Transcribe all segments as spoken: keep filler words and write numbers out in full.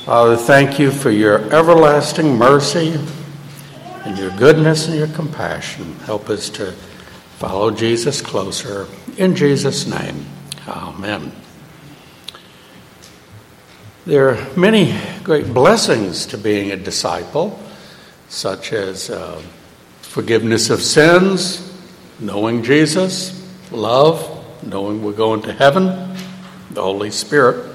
Father, thank you for your everlasting mercy and your goodness and your compassion. Help us to follow Jesus closer. In Jesus' name, amen. There are many great blessings to being a disciple, such as uh, forgiveness of sins, knowing Jesus, love, knowing we're going to heaven, the Holy Spirit.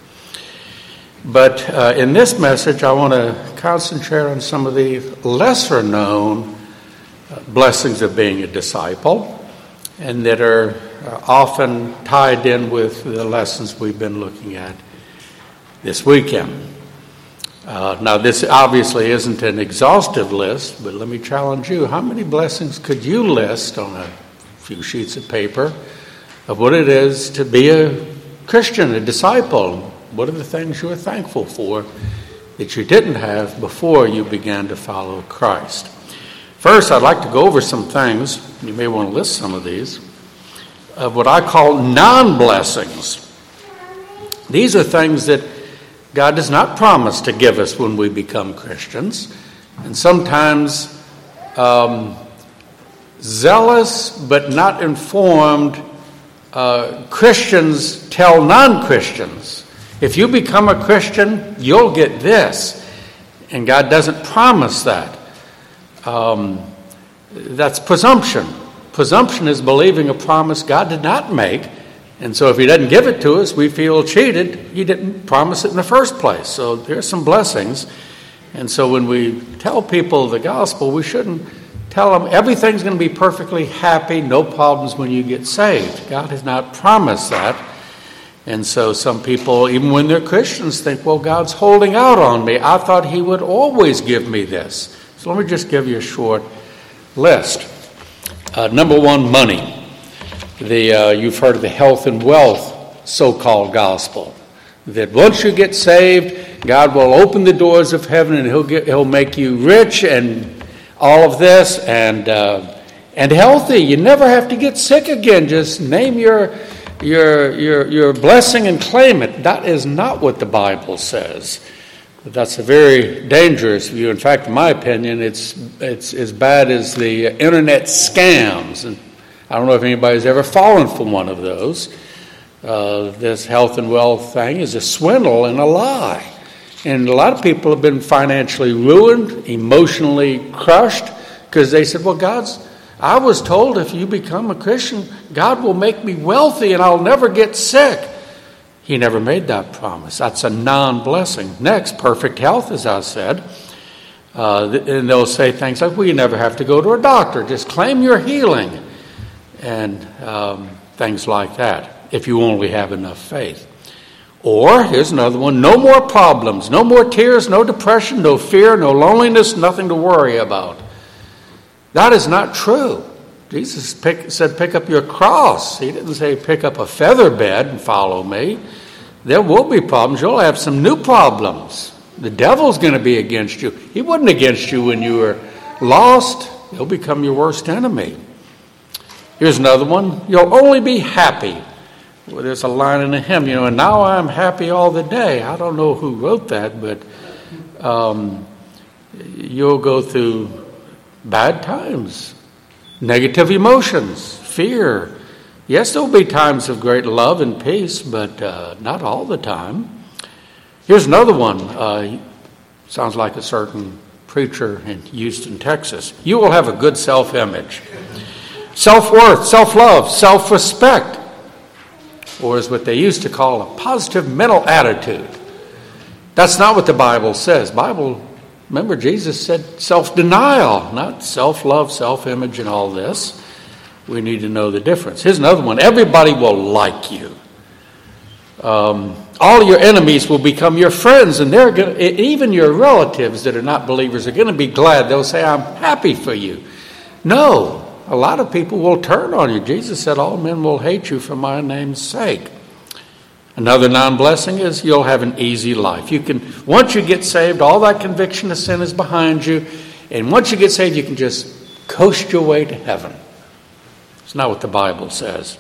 But uh, in this message, I want to concentrate on some of the lesser-known uh, blessings of being a disciple, and that are uh, often tied in with the lessons we've been looking at this weekend. Uh, now, this obviously isn't an exhaustive list, but let me challenge you. How many blessings could you list on a few sheets of paper of what it is to be a Christian, a disciple? What are the things you are thankful for that you didn't have before you began to follow Christ? First, I'd like to go over some things, you may want to list some of these, of what I call non-blessings. These are things that God does not promise to give us when we become Christians. And sometimes um, zealous but not informed uh, Christians tell non-Christians, if you become a Christian, you'll get this. And God doesn't promise that. Um, that's presumption. Presumption is believing a promise God did not make. And so if he doesn't give it to us, we feel cheated. He didn't promise it in the first place. So there's some blessings. And so when we tell people the gospel, we shouldn't tell them everything's going to be perfectly happy, no problems when you get saved. God has not promised that. And so some people, even when they're Christians, think, well, God's holding out on me. I thought he would always give me this. So let me just give you a short list. Uh, number one, money. The uh, you've heard of the health and wealth so-called gospel. That once you get saved, God will open the doors of heaven and he'll get, he'll make you rich and all of this and uh, and healthy. You never have to get sick again. Just name your Your, your, your blessing and claim it. That is not what the Bible says. That's a very dangerous view. In fact, in my opinion, it's it's as bad as the internet scams. And I don't know if anybody's ever fallen for one of those. Uh, this health and wealth thing is a swindle and a lie. And a lot of people have been financially ruined, emotionally crushed, because they said, well, God's I was told if you become a Christian, God will make me wealthy and I'll never get sick. He never made that promise. That's a non-blessing. Next, perfect health, as I said. Uh, and they'll say things like, well, you never have to go to a doctor. Just claim your healing. And um, things like that, if you only have enough faith. Or, here's another one, no more problems, no more tears, no depression, no fear, no loneliness, nothing to worry about. That is not true. Jesus pick, said, pick up your cross. He didn't say, pick up a feather bed and follow me. There will be problems. You'll have some new problems. The devil's going to be against you. He wasn't against you when you were lost. He'll become your worst enemy. Here's another one. You'll only be happy. Well, there's a line in a hymn, you know, and now I'm happy all the day. I don't know who wrote that, but um, you'll go through bad times, negative emotions, fear. Yes, there'll be times of great love and peace, but uh, not all the time. Here's another one. Uh, sounds like a certain preacher in Houston, Texas. You will have a good self-image, self-worth, self-love, self-respect, or is what they used to call a positive mental attitude. That's not what the Bible says. Bible Remember, Jesus said self-denial, not self-love, self-image, and all this. We need to know the difference. Here's another one. Everybody will like you. Um, all your enemies will become your friends, and they're going to, even your relatives that are not believers are going to be glad. They'll say, I'm happy for you. No, a lot of people will turn on you. Jesus said, all men will hate you for my name's sake. Another non-blessing is you'll have an easy life. You can, once you get saved, all that conviction of sin is behind you. And once you get saved, you can just coast your way to heaven. It's not what the Bible says.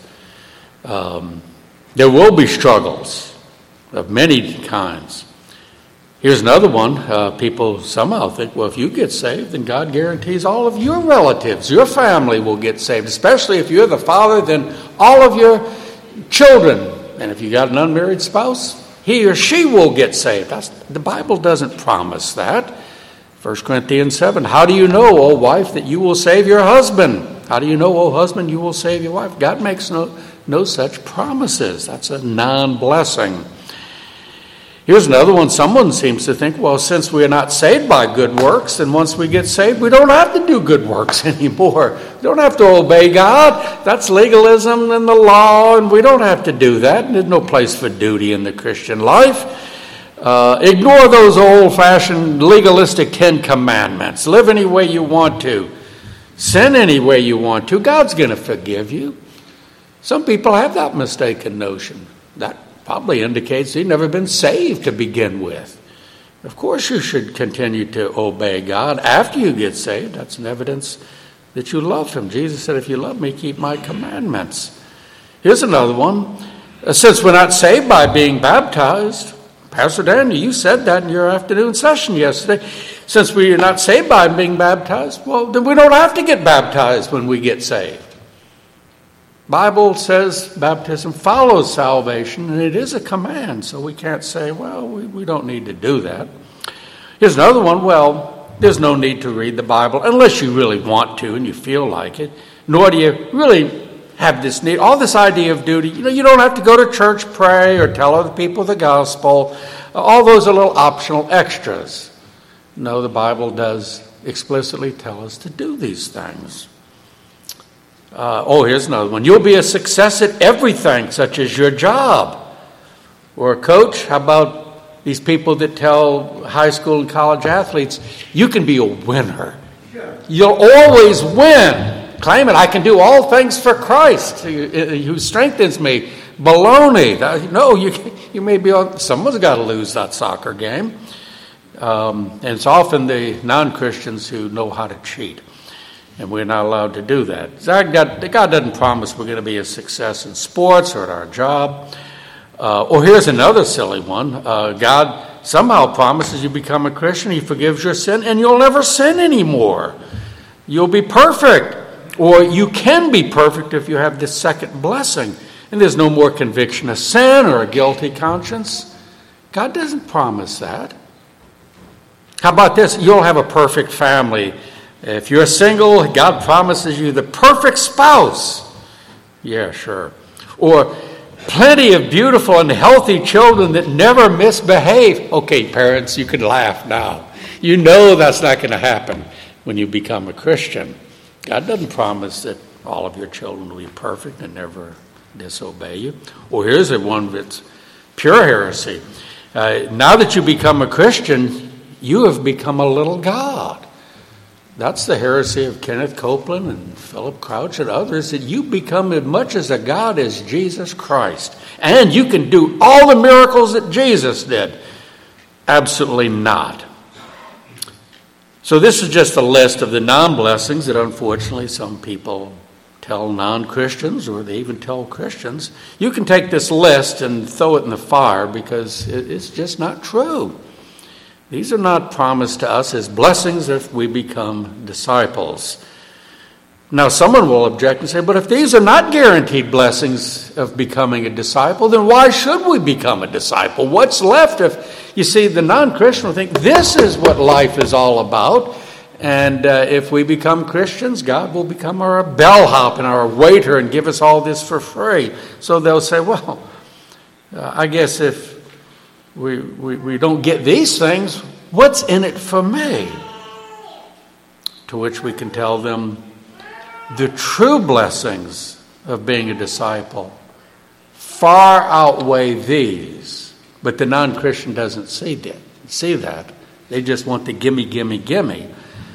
Um, there will be struggles of many kinds. Here's another one. Uh, people somehow think, well, if you get saved, then God guarantees all of your relatives, your family will get saved. Especially if you're the father, then all of your children. And if you got an unmarried spouse, he or she will get saved. That's, the Bible doesn't promise that. First Corinthians seven, how do you know, O wife, that you will save your husband? How do you know, O husband, you will save your wife? God makes no, no such promises. That's a non-blessing. Here's another one. Someone seems to think, well, since we are not saved by good works, then once we get saved, we don't have to do good works anymore. We don't have to obey God. That's legalism and the law, and we don't have to do that. And there's no place for duty in the Christian life. Uh, ignore those old-fashioned legalistic Ten Commandments. Live any way you want to. Sin any way you want to. God's going to forgive you. Some people have that mistaken notion. That probably indicates you've never been saved to begin with. Of course you should continue to obey God after you get saved. That's an evidence that you love him. Jesus said, if you love me, keep my commandments. Here's another one. Since we're not saved by being baptized, Pastor Daniel, you said that in your afternoon session yesterday. Since we are not saved by being baptized, well, then we don't have to get baptized when we get saved. Bible says baptism follows salvation, and it is a command, so we can't say, well, we, we don't need to do that. Here's another one. Well, there's no need to read the Bible unless you really want to and you feel like it, nor do you really have this need. All this idea of duty, you know, you don't have to go to church, pray, or tell other people the gospel. All those are little optional extras. No, the Bible does explicitly tell us to do these things. Uh, oh, here's another one. You'll be a success at everything, such as your job. Or, coach, how about these people that tell high school and college athletes, you can be a winner. You'll always win. Claim it. I can do all things for Christ, who strengthens me. Baloney. No, you you may be on. Someone's got to lose that soccer game. Um, and it's often the non-Christians who know how to cheat. And we're not allowed to do that. God doesn't promise we're going to be a success in sports or at our job. Uh, or here's another silly one. Uh, God somehow promises you become a Christian, he forgives your sin, and you'll never sin anymore. You'll be perfect. Or you can be perfect if you have this second blessing. And there's no more conviction of sin or a guilty conscience. God doesn't promise that. How about this? You'll have a perfect family. If you're single, God promises you the perfect spouse. Yeah, sure. Or plenty of beautiful and healthy children that never misbehave. Okay, parents, you can laugh now. You know that's not going to happen when you become a Christian. God doesn't promise that all of your children will be perfect and never disobey you. Or here's a one that's pure heresy. Uh, now that you become a Christian, you have become a little God. That's the heresy of Kenneth Copeland and Philip Crouch and others, that you become as much as a God as Jesus Christ. And you can do all the miracles that Jesus did. Absolutely not. So this is just a list of the non-blessings that unfortunately some people tell non-Christians, or they even tell Christians. You can take this list and throw it in the fire because it's just not true. These are not promised to us as blessings if we become disciples. Now, someone will object and say, but if these are not guaranteed blessings of becoming a disciple, then why should we become a disciple? What's left if, you see, the non-Christian will think this is what life is all about. And uh, if we become Christians, God will become our bellhop and our waiter and give us all this for free. So they'll say, well, uh, I guess if We, we we don't get these things, what's in it for me? To which we can tell them the true blessings of being a disciple far outweigh these. But the non-Christian doesn't see that. See that. They just want the gimme, gimme, gimme.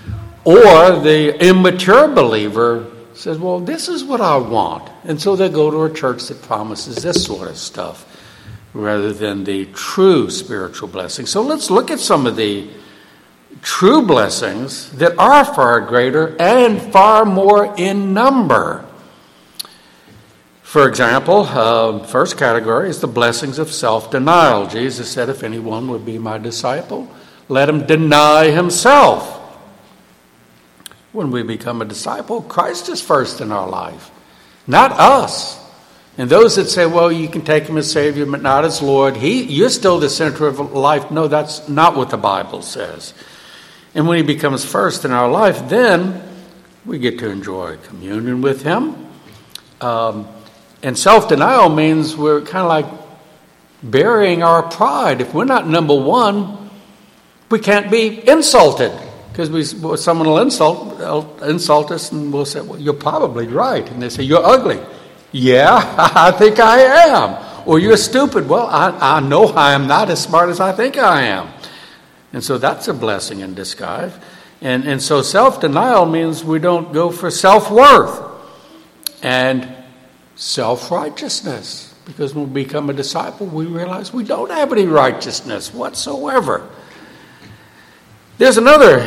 Or the immature believer says, well, this is what I want. And so they go to a church that promises this sort of stuff, rather than the true spiritual blessings. So let's look at some of the true blessings that are far greater and far more in number. For example, uh, first category is the blessings of self-denial. Jesus said, if anyone would be my disciple, let him deny himself. When we become a disciple, Christ is first in our life, not us. And those that say, well, you can take him as Savior, but not as Lord, he, you're still the center of life. No, that's not what the Bible says. And when he becomes first in our life, then we get to enjoy communion with him. Um, and self-denial means we're kind of like burying our pride. If we're not number one, we can't be insulted. Because we, someone will insult, insult us and we'll say, well, you're probably right. And they say, you're ugly. Yeah, I think I am. Or you're stupid. Well, I, I know I am not as smart as I think I am. And so that's a blessing in disguise. And, and so self-denial means we don't go for self-worth and self-righteousness. Because when we become a disciple, we realize we don't have any righteousness whatsoever. There's another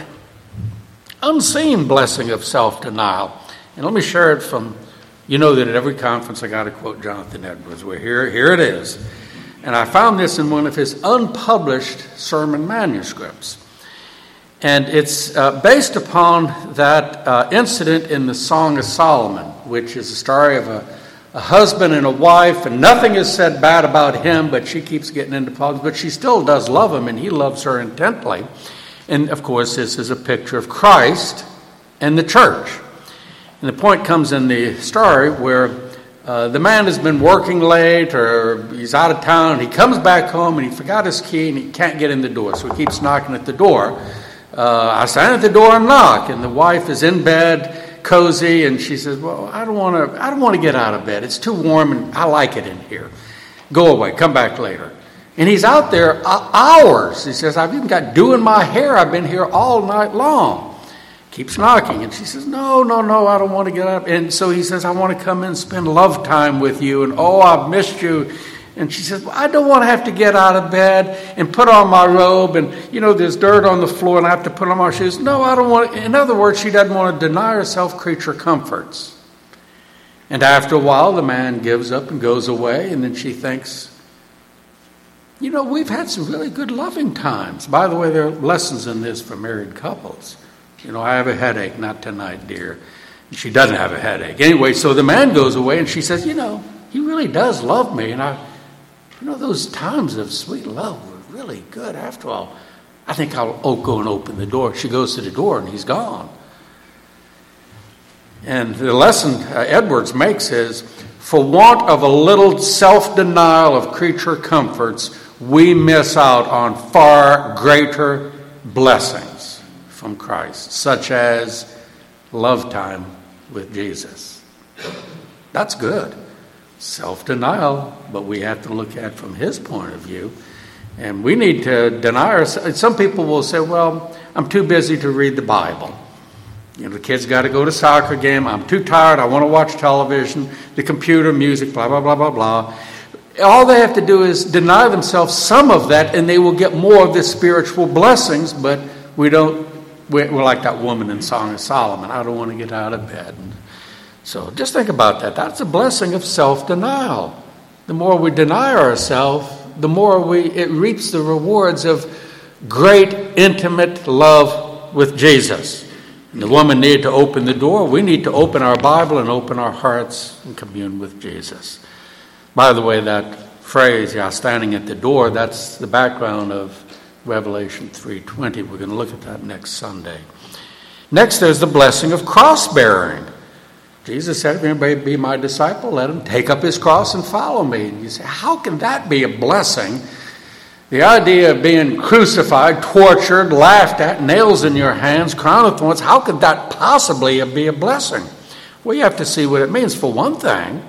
unseen blessing of self-denial. And let me share it from... You know that at every conference I got to quote Jonathan Edwards. Well, here, here it is. And I found this in one of his unpublished sermon manuscripts. And it's uh, based upon that uh, incident in the Song of Solomon, which is a story of a, a husband and a wife, and nothing is said bad about him, but she keeps getting into problems. But she still does love him, and he loves her intently. And, of course, this is a picture of Christ and the church. And the point comes in the story where uh, the man has been working late or he's out of town. He comes back home and he forgot his key and he can't get in the door. So he keeps knocking at the door. Uh, I stand at the door and knock. And the wife is in bed, cozy, and she says, well, I don't want to I don't want to get out of bed. It's too warm and I like it in here. Go away. Come back later. And he's out there hours. He says, I've even got doing my hair. I've been here all night long. Keeps knocking, and she says, no, no, no, I don't want to get up. And so he says, I want to come in and spend love time with you, and oh, I've missed you. And she says, well, I don't want to have to get out of bed and put on my robe, and, you know, there's dirt on the floor, and I have to put on my shoes. No, I don't want to. In other words, she doesn't want to deny herself creature comforts. And after a while, the man gives up and goes away, and then she thinks, you know, we've had some really good loving times. By the way, there are lessons in this for married couples. You know, I have a headache, not tonight, dear. And she doesn't have a headache. Anyway, so the man goes away and she says, you know, he really does love me. And I, you know, those times of sweet love were really good. After all, I think I'll go and open the door. She goes to the door and he's gone. And the lesson uh, Edwards makes is, for want of a little self-denial of creature comforts, we miss out on far greater blessings from Christ, such as love time with Jesus. That's good. Self-denial, but we have to look at it from his point of view. And we need to deny ourselves. Some people will say, well, I'm too busy to read the Bible. You know, the kids got to go to soccer game. I'm too tired. I want to watch television, the computer, music, blah, blah, blah, blah, blah. All they have to do is deny themselves some of that, and they will get more of the spiritual blessings, but we don't. We're like that woman in Song of Solomon. I don't want to get out of bed. So just think about that. That's a blessing of self-denial. The more we deny ourselves, the more we it reaps the rewards of great, intimate love with Jesus. And the woman needed to open the door. We need to open our Bible and open our hearts and commune with Jesus. By the way, that phrase, yeah, standing at the door, that's the background of Revelation three twenty. We're going to look at that next Sunday. Next, there's the blessing of cross-bearing. Jesus said, if anybody be my disciple, let him take up his cross and follow me. And you say, how can that be a blessing? The idea of being crucified, tortured, laughed at, nails in your hands, crown of thorns, how could that possibly be a blessing? Well, you have to see what it means. For one thing,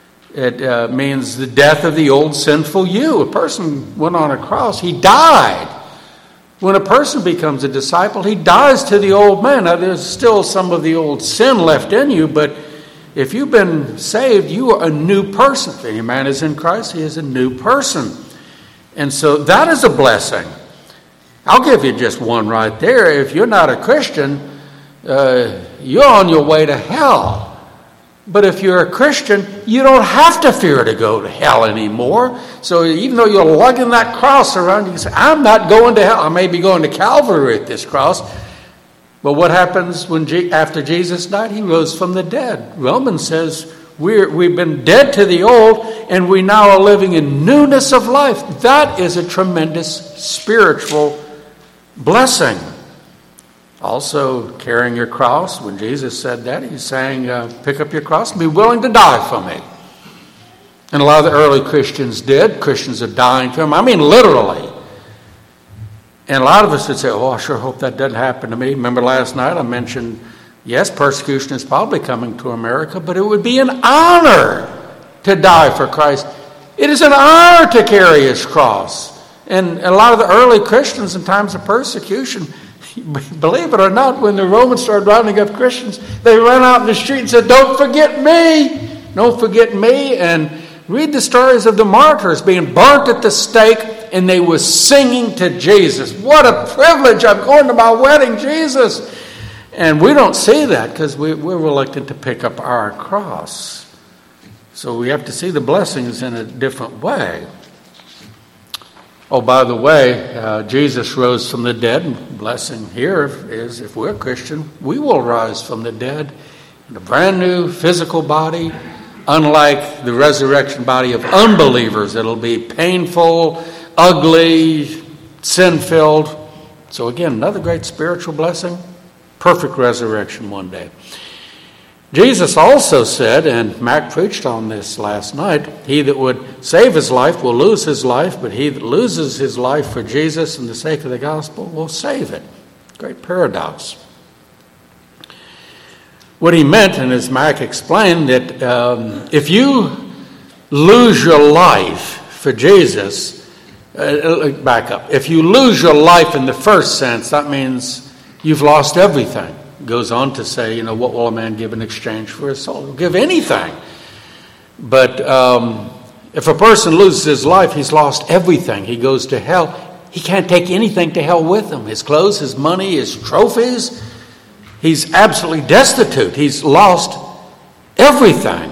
it uh, means the death of the old sinful you. A person went on a cross, he died. When a person becomes a disciple, he dies to the old man. Now, there's still some of the old sin left in you, but if you've been saved, you are a new person. If any man is in Christ, he is a new person. And so that is a blessing. I'll give you just one right there. If you're not a Christian, uh, you're on your way to hell. But if you're a Christian, you don't have to fear to go to hell anymore. So even though you're lugging that cross around, you can say, I'm not going to hell. I may be going to Calvary at this cross. But what happens when after Jesus died? He rose from the dead. Romans says we're, we've been dead to the old, and we now are living in newness of life. That is a tremendous spiritual blessing. Also, carrying your cross. When Jesus said that, he's saying, uh, pick up your cross and be willing to die for me. And a lot of the early Christians did. Christians are dying for him. I mean, literally. And a lot of us would say, oh, I sure hope that doesn't happen to me. Remember last night I mentioned, yes, persecution is probably coming to America, but it would be an honor to die for Christ. It is an honor to carry his cross. And a lot of the early Christians in times of persecution, believe it or not, when the Romans started rounding up Christians, they ran out in the street and said, don't forget me. Don't forget me. And read the stories of the martyrs being burnt at the stake, and they were singing to Jesus. What a privilege. I'm going to my wedding, Jesus. And we don't see that because we, we're reluctant to pick up our cross. So we have to see the blessings in a different way. Oh, by the way, uh, Jesus rose from the dead. And blessing here is if we're Christian, we will rise from the dead in a brand new physical body, unlike the resurrection body of unbelievers. It'll be painful, ugly, sin-filled. So again, another great spiritual blessing, perfect resurrection one day. Jesus also said, and Mac preached on this last night, he that would save his life will lose his life, but he that loses his life for Jesus and the sake of the gospel will save it. Great paradox. What he meant, and as Mac explained, that um, if you lose your life for Jesus, uh, back up. If you lose your life in the first sense, that means you've lost everything. Goes on to say, you know, what will a man give in exchange for his soul? He'll give anything. But um, if a person loses his life, he's lost everything. He goes to hell. He can't take anything to hell with him. His clothes, his money, his trophies. He's absolutely destitute. He's lost everything.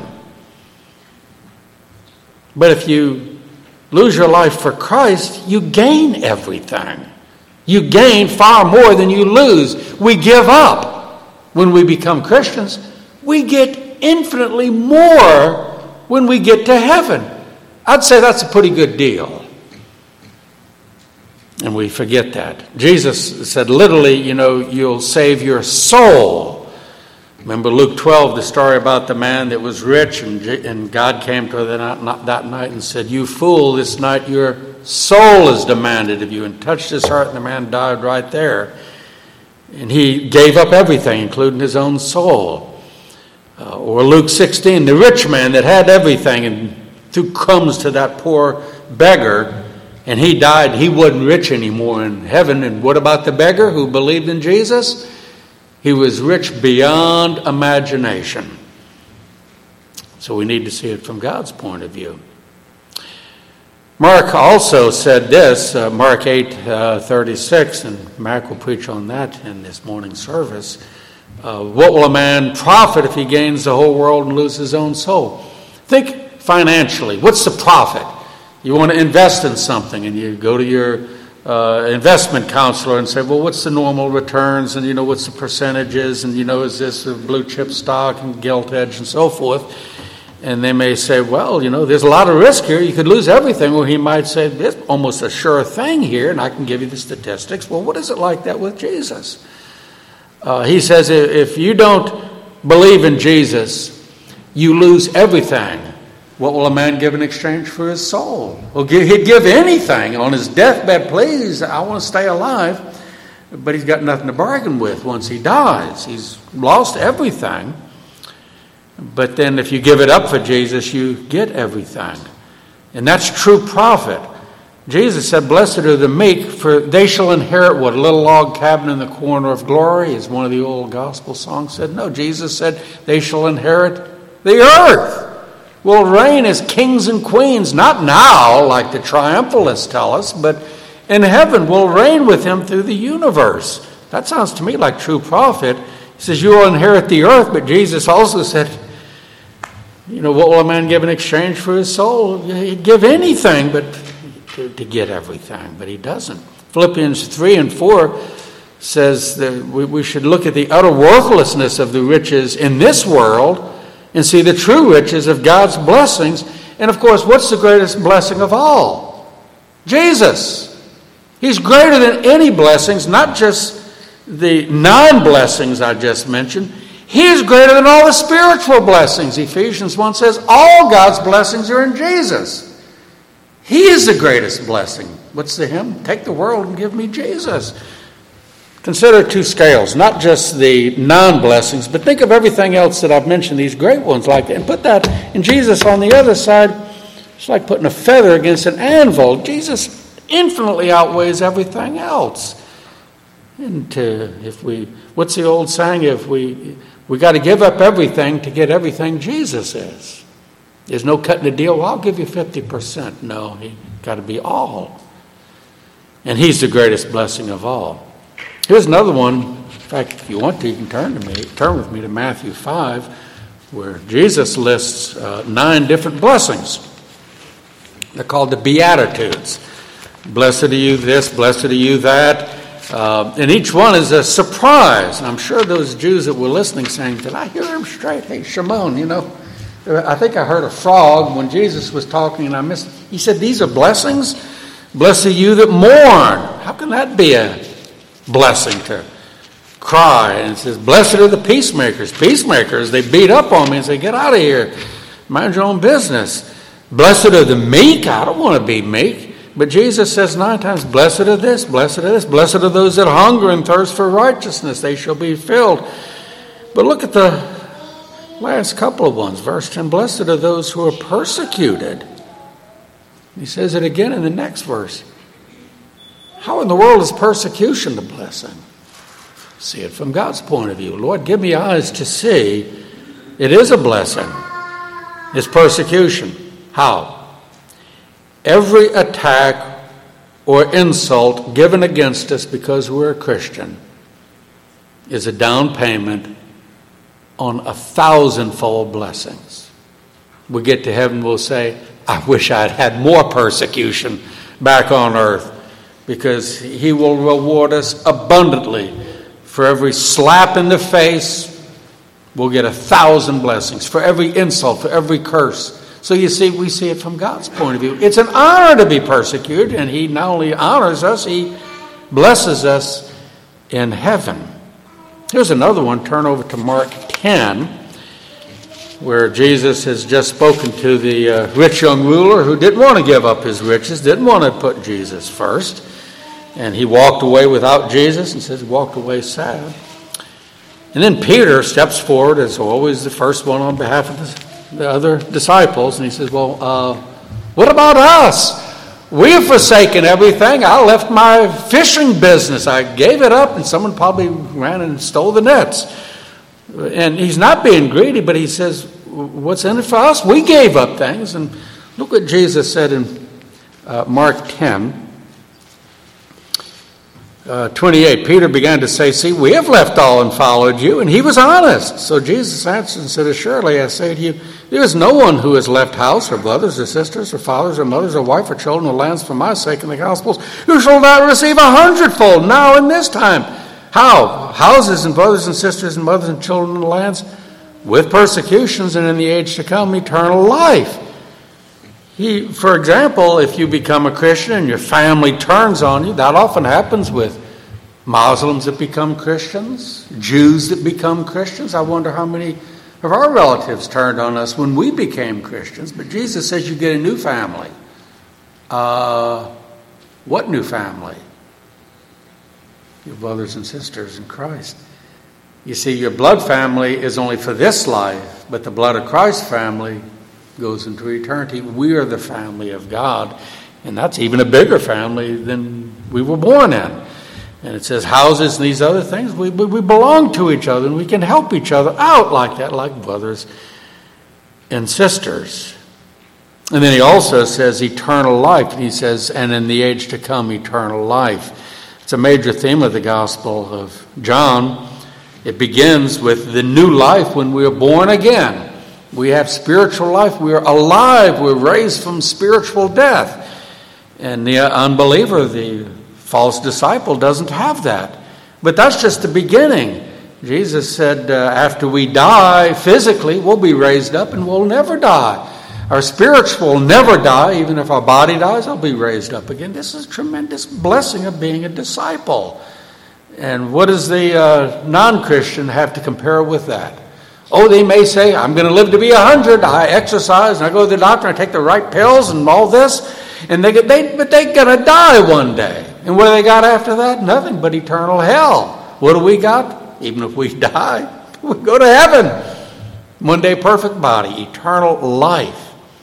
But if you lose your life for Christ, you gain everything. You gain far more than you lose. We give up. When we become Christians, we get infinitely more when we get to heaven. I'd say that's a pretty good deal. And we forget that. Jesus said literally, you know, you'll save your soul. Remember Luke twelve, the story about the man that was rich, and, and God came to that night, that night and said, you fool, this night your soul is demanded of you, and touched his heart, and the man died right there. And he gave up everything, including his own soul. Uh, or Luke sixteen, the rich man that had everything and threw crumbs to that poor beggar, and he died. He wasn't rich anymore in heaven. And what about the beggar who believed in Jesus? He was rich beyond imagination. So we need to see it from God's point of view. Mark also said this, uh, Mark eight thirty-six, and Mac will preach on that in this morning's service. Uh, what will a man profit if he gains the whole world and loses his own soul? Think financially. What's the profit? You want to invest in something, and you go to your uh, investment counselor and say, well, what's the normal returns, and, you know, what's the percentages, and, you know, is this a blue chip stock and gilt edge and so forth? And they may say, well, you know, there's a lot of risk here. You could lose everything. Or he might say, there's almost a sure thing here, and I can give you the statistics. Well, what is it like that with Jesus? Uh, he says, if you don't believe in Jesus, you lose everything. What will a man give in exchange for his soul? Well, he'd give anything on his deathbed. Please, I want to stay alive. But he's got nothing to bargain with once he dies. He's lost everything. But then if you give it up for Jesus, you get everything. And that's true profit. Jesus said, blessed are the meek, for they shall inherit what? A little log cabin in the corner of glory, as one of the old gospel songs said. No, Jesus said they shall inherit the earth. Will reign as kings and queens, not now like the triumphalists tell us, but in heaven we'll reign with him through the universe. That sounds to me like true profit. He says you will inherit the earth, but Jesus also said, You know, what will a man give in exchange for his soul? He'd give anything but to, to get everything, but he doesn't. Philippians three and four says that we, we should look at the utter worthlessness of the riches in this world and see the true riches of God's blessings. And of course, what's the greatest blessing of all? Jesus. He's greater than any blessings, not just the non-blessings I just mentioned. He is greater than all the spiritual blessings. Ephesians one says all God's blessings are in Jesus. He is the greatest blessing. What's the hymn? Take the world and give me Jesus. Consider two scales, not just the non-blessings, but think of everything else that I've mentioned, these great ones like that, and put that in Jesus on the other side. It's like putting a feather against an anvil. Jesus infinitely outweighs everything else. And to, if we, what's the old saying? If we, we got to give up everything to get everything Jesus is. There's no cutting a deal. Well, I'll give you fifty percent. No, he got to be all. And he's the greatest blessing of all. Here's another one. In fact, if you want to, you can turn to me. Turn with me to Matthew five, where Jesus lists uh, nine different blessings. They're called the Beatitudes. Blessed are you this, blessed are you that. Uh, and each one is a surprise. And I'm sure those Jews that were listening saying, did I hear him straight? Hey, Shimon, you know, I think I heard a frog when Jesus was talking and I missed. He said, these are blessings. Blessed are you that mourn. How can that be a blessing to cry? And it says, blessed are the peacemakers. Peacemakers, they beat up on me and say, get out of here. Mind your own business. Blessed are the meek. I don't want to be meek. But Jesus says nine times, blessed are this, blessed are this, blessed are those that hunger and thirst for righteousness, they shall be filled. But look at the last couple of ones. Verse ten, blessed are those who are persecuted. He says it again in the next verse. How in the world is persecution a blessing? See it from God's point of view. Lord, give me eyes to see. It is a blessing. It's persecution. How? Every attack or insult given against us because we're a Christian is a down payment on a thousandfold blessings. We get to heaven, we'll say, I wish I'd had more persecution back on earth, because he will reward us abundantly. For every slap in the face, we'll get a thousand blessings. For every insult, for every curse. So you see, we see it from God's point of view. It's an honor to be persecuted, and he not only honors us, he blesses us in heaven. Here's another one. Turn over to Mark ten, where Jesus has just spoken to the uh, rich young ruler who didn't want to give up his riches, didn't want to put Jesus first. And he walked away without Jesus, and says he walked away sad. And then Peter steps forward, as always the first one on behalf of the the other disciples, and he says, well, uh, what about us? We have forsaken everything. I left my fishing business. I gave it up, and someone probably ran and stole the nets. And he's not being greedy, but he says, what's in it for us? We gave up things. And look what Jesus said in uh, Mark ten. Uh, twenty-eight, Peter began to say, see, we have left all and followed you. And he was honest. So Jesus answered and said, assuredly, I say to you, there is no one who has left house or brothers or sisters or fathers or mothers or wife or children or lands for my sake in the gospels who shall not receive a hundredfold now in this time. How? Houses and brothers and sisters and mothers and children and lands with persecutions, and in the age to come, eternal life. He, for example, if you become a Christian and your family turns on you, that often happens with Muslims that become Christians, Jews that become Christians. I wonder how many of our relatives turned on us when we became Christians. But Jesus says you get a new family. Uh, what new family? Your brothers and sisters in Christ. You see, your blood family is only for this life, but the blood of Christ's family goes into eternity. We are the family of God, and that's even a bigger family than we were born in. And it says houses and these other things, we, we, we belong to each other, and we can help each other out like that, like brothers and sisters. And then he also says eternal life. And he says, and in the age to come, eternal life. It's a major theme of the Gospel of John. It begins with the new life when we are born again. We have spiritual life. We are alive. We're raised from spiritual death. And the unbeliever, the false disciple, doesn't have that. But that's just the beginning. Jesus said uh, after we die physically, we'll be raised up and we'll never die. Our spirits will never die. Even if our body dies, I'll be raised up again. This is a tremendous blessing of being a disciple. And what does the uh, non-Christian have to compare with that? Oh, they may say, I'm going to live to be a hundred. I exercise and I go to the doctor and I take the right pills and all this. And they get, they, but they're going to die one day. And what do they got after that? Nothing but eternal hell. What do we got? Even if we die, we go to heaven. One day, perfect body, eternal life.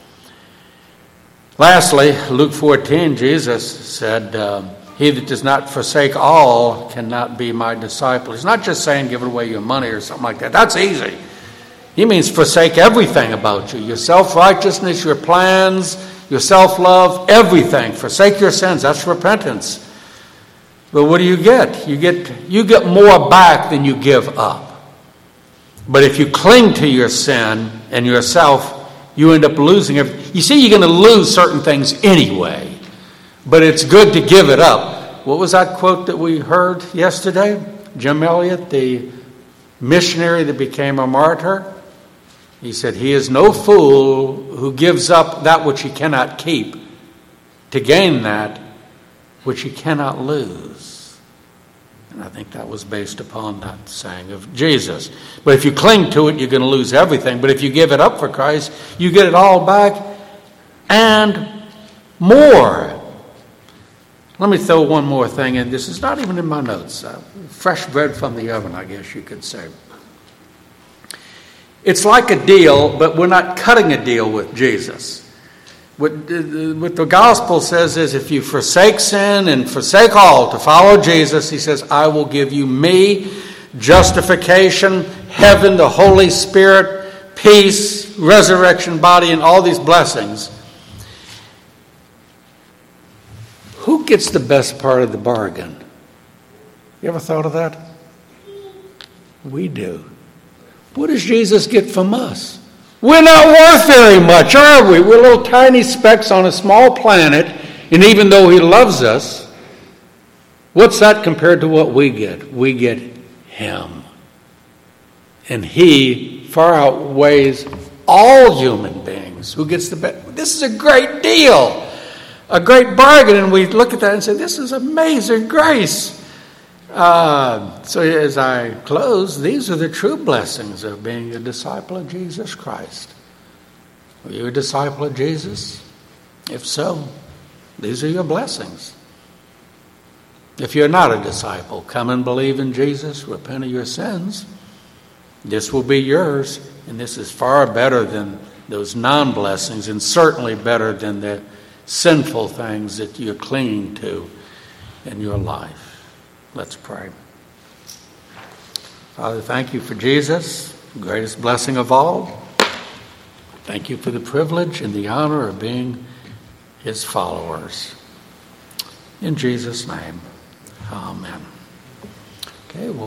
Lastly, Luke fourteen, Jesus said, uh, he that does not forsake all cannot be my disciple. He's not just saying give away your money or something like that. That's easy. He means forsake everything about you. Your self-righteousness, your plans, your self-love, everything. Forsake your sins. That's repentance. But what do you get? You get you get more back than you give up. But if you cling to your sin and yourself, you end up losing everything. You see, you're going to lose certain things anyway. But it's good to give it up. What was that quote that we heard yesterday? Jim Elliot, the missionary that became a martyr. He said, he is no fool who gives up that which he cannot keep to gain that which he cannot lose. And I think that was based upon that saying of Jesus. But if you cling to it, you're going to lose everything. But if you give it up for Christ, you get it all back and more. Let me throw one more thing in. This is not even in my notes. Uh, fresh bread from the oven, I guess you could say. It's like a deal, but we're not cutting a deal with Jesus. What, what the gospel says is if you forsake sin and forsake all to follow Jesus, he says, I will give you me, justification, heaven, the Holy Spirit, peace, resurrection body, and all these blessings. Who gets the best part of the bargain? You ever thought of that? We do. What does Jesus get from us? We're not worth very much, are we? We're little tiny specks on a small planet, and even though he loves us, what's that compared to what we get? We get him. And he far outweighs all human beings. Who gets the best? This is a great deal, a great bargain, and we look at that and say, this is amazing grace. Uh, so as I close, these are the true blessings of being a disciple of Jesus Christ. Are you a disciple of Jesus? If so, these are your blessings. If you're not a disciple, come and believe in Jesus, repent of your sins. This will be yours, and this is far better than those non-blessings, and certainly better than the sinful things that you're clinging to in your life. Let's pray. Father, thank you for Jesus, the greatest blessing of all. Thank you for the privilege and the honor of being his followers. In Jesus' name, amen. Okay, well.